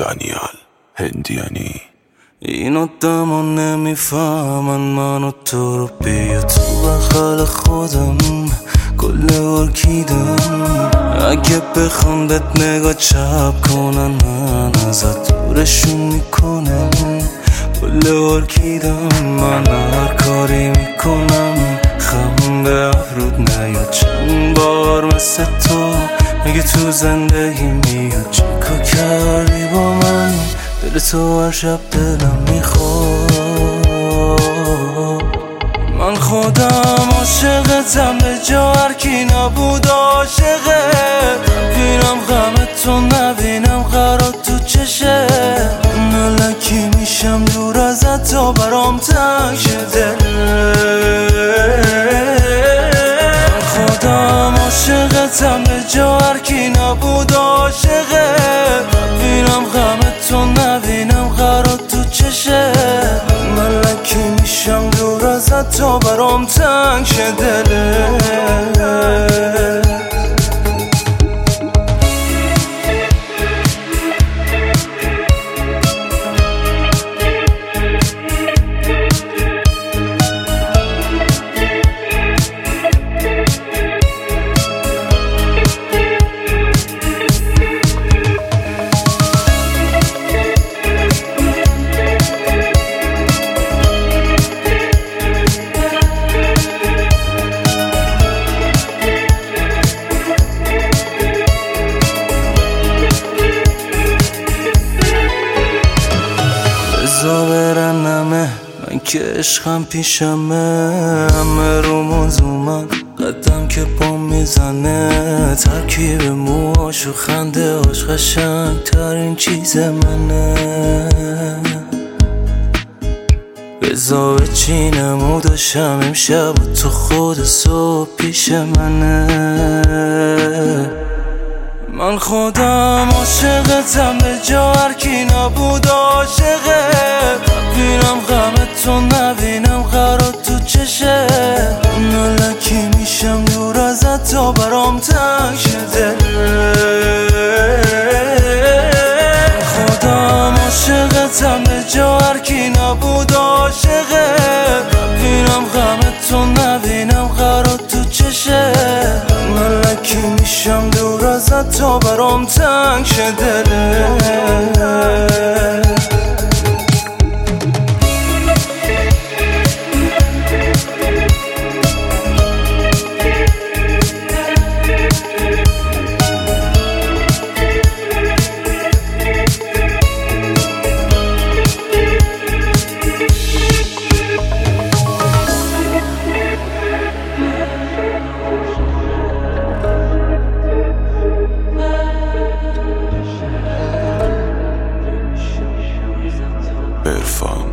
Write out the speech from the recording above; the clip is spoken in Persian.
دانیال هندیانی. این آدما نمیفهمن من و تو رو، بیا تو بغل خودم کل ارکیدم. اگه بخوام بهت نگاه چپ کنن من ازت دورشون میکنم، کل ارکیدم. من هر کاری میکنم خم به افرود نیاد. چند بار مثل تو مگه تو زندگی میاد؟ چیکار کردی با من؟ دل تو هر شب دلم میخواد. من خودم عاشقتم به جا هر کی نبود عاشقه. بینم غمتو نبینم قرار تو چشه. نلکی میشم دور ازت تا برام تنگ شده. من خودم عاشقتم به جا هر کی نبود عاشقه. بینم غمتو نبینم قرار تو چشه. ملکی میشم دور ازت تا برام تنگ شه دلت. بزا برنمه من که عشقم پیشمه. همه رو موضوع قدم که پا میزنه. ترکیب موهاش و خنده هاش قشنگ ترین چیز منه. بزا بچینم و داشتم امشب و تو خود صبح پیش منه. من خودم عاشقتم به جا هر کی نبود عاشقه. بینم غمتو نبینم قرار تو چشه. نلکی میشم دور ازت تا برام تنگ شده. خودم عاشقتم به جا هر کی نبود عاشقه. بینم غمتو نبینم قرار تو چشه. ملکی میشم دور ازت تا برام تنگ شه دلت. عرفان